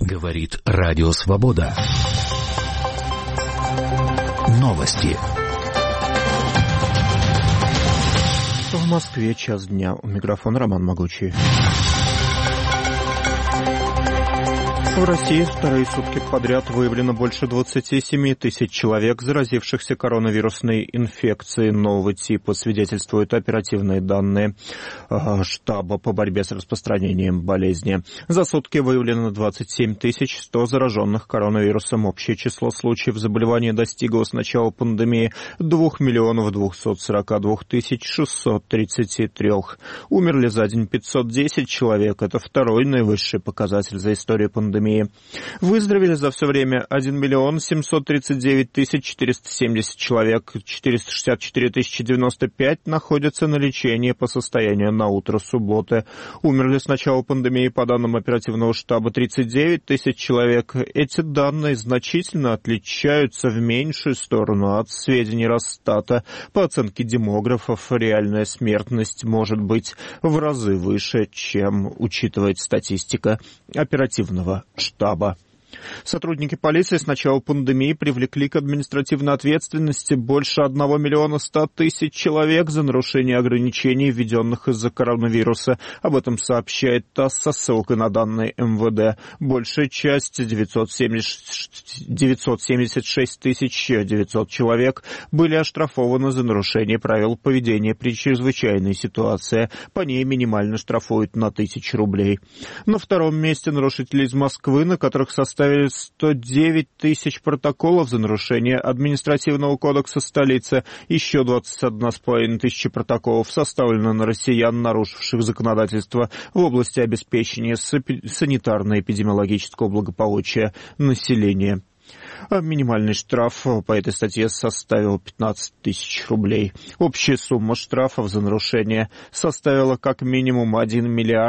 Говорит Радио Свобода. Новости. В Москве час дня. У микрофона Роман Могучий. В России вторые сутки подряд выявлено больше 27 тысяч человек, заразившихся коронавирусной инфекцией нового типа, свидетельствуют оперативные данные штаба по борьбе с распространением болезни. За сутки выявлено 27 100 зараженных коронавирусом. Общее число случаев заболевания достигло с начала пандемии 2 242 633. Умерли за день 510 человек. Это второй наивысший показатель за историю пандемии. Выздоровели за все время 1 739 470 человек, 464 095 находятся на лечении по состоянию на утро субботы. Умерли с начала пандемии, по данным оперативного штаба, 39 тысяч человек. Эти данные значительно отличаются в меньшую сторону от сведений Росстата. По оценке демографов, реальная смертность может быть в разы выше, чем учитывает статистика оперативного штаба. Сотрудники полиции с начала пандемии привлекли к административной ответственности больше 1 100 000 человек за нарушение ограничений, введенных из-за коронавируса. Об этом сообщает ТАСС со ссылкой на данные МВД. Большая часть, 976 900 человек, были оштрафованы за нарушение правил поведения при чрезвычайной ситуации. По ней минимально штрафуют на 1000 рублей. На втором месте нарушители из Москвы, на которых составили 109 тысяч протоколов за нарушение административного кодекса столицы. Еще 21 500 протоколов составлено на россиян, нарушивших законодательство в области обеспечения санитарно-эпидемиологического благополучия населения. Минимальный штраф по этой статье составил 15 000 рублей. Общая сумма штрафов за нарушение составила как минимум 1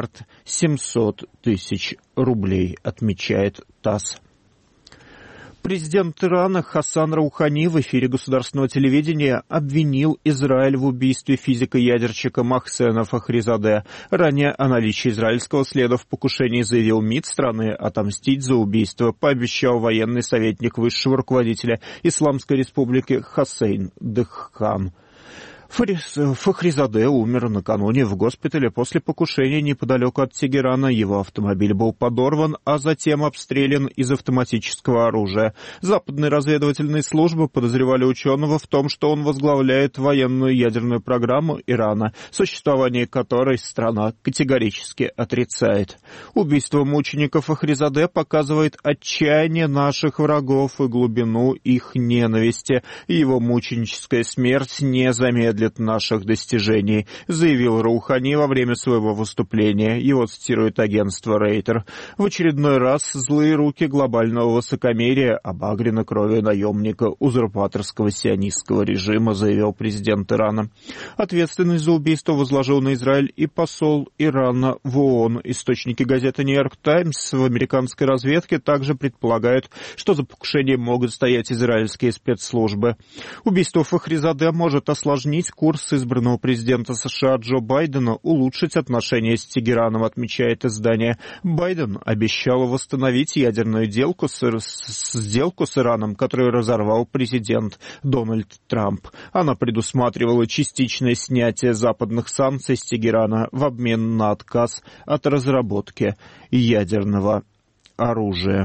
700 000 рублей, отмечает ТАСС. Президент Ирана Хасан Роухани в эфире государственного телевидения обвинил Израиль в убийстве физика-ядерщика Мохсена Фахризаде. Ранее о наличии израильского следа в покушении заявил МИД страны. Отомстить за убийство пообещал военный советник высшего руководителя Исламской Республики Хосейн Дехган. Фахризаде умер накануне в госпитале после покушения неподалеку от Тегерана. Его автомобиль был подорван, а затем обстрелян из автоматического оружия. Западные разведывательные службы подозревали ученого в том, что он возглавляет военную ядерную программу Ирана, существование которой страна категорически отрицает. Убийство мученика Фахризаде показывает отчаяние наших врагов и глубину их ненависти. Его мученическая смерть не замедлит наших достижений, заявил Роухани во время своего выступления. Его цитирует агентство Рейтер. В очередной раз злые руки глобального высокомерия обагрены кровью наемника узурпаторского сионистского режима, заявил президент Ирана. Ответственность за убийство возложил на Израиль и посол Ирана в ООН. Источники газеты «Нью-Йорк Таймс» в американской разведке также предполагают, что за покушением могут стоять израильские спецслужбы. Убийство Фахризаде может осложнить курс избранного президента США Джо Байдена, улучшить отношения с Тегераном, отмечает издание. Байден обещал восстановить ядерную сделку с Ираном, которую разорвал президент Дональд Трамп. Она предусматривала частичное снятие западных санкций с Тегерана в обмен на отказ от разработки ядерного оружия.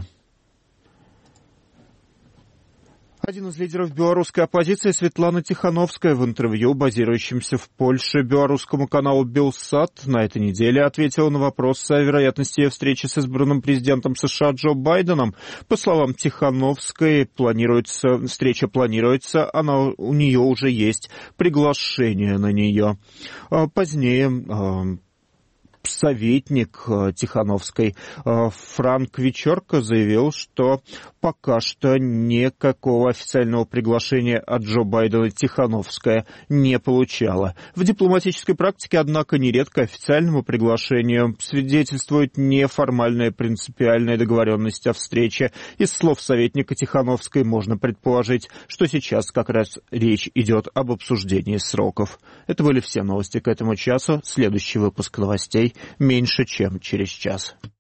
Один из лидеров белорусской оппозиции, Светлана Тихановская, в интервью, базирующемся в Польше, белорусскому каналу «Белсат», на этой неделе ответила на вопрос о вероятности встречи с избранным президентом США Джо Байденом. По словам Тихановской, встреча планируется, у нее уже есть приглашение на нее. Позднее советник Тихановской Франк Вечерко заявил, что пока что никакого официального приглашения от Джо Байдена Тихановская не получала. В дипломатической практике, однако, нередко официальному приглашению свидетельствует неформальная принципиальная договоренность о встрече. Из слов советника Тихановской можно предположить, что сейчас как раз речь идет об обсуждении сроков. Это были все новости к этому часу. Следующий выпуск новостей меньше чем через час.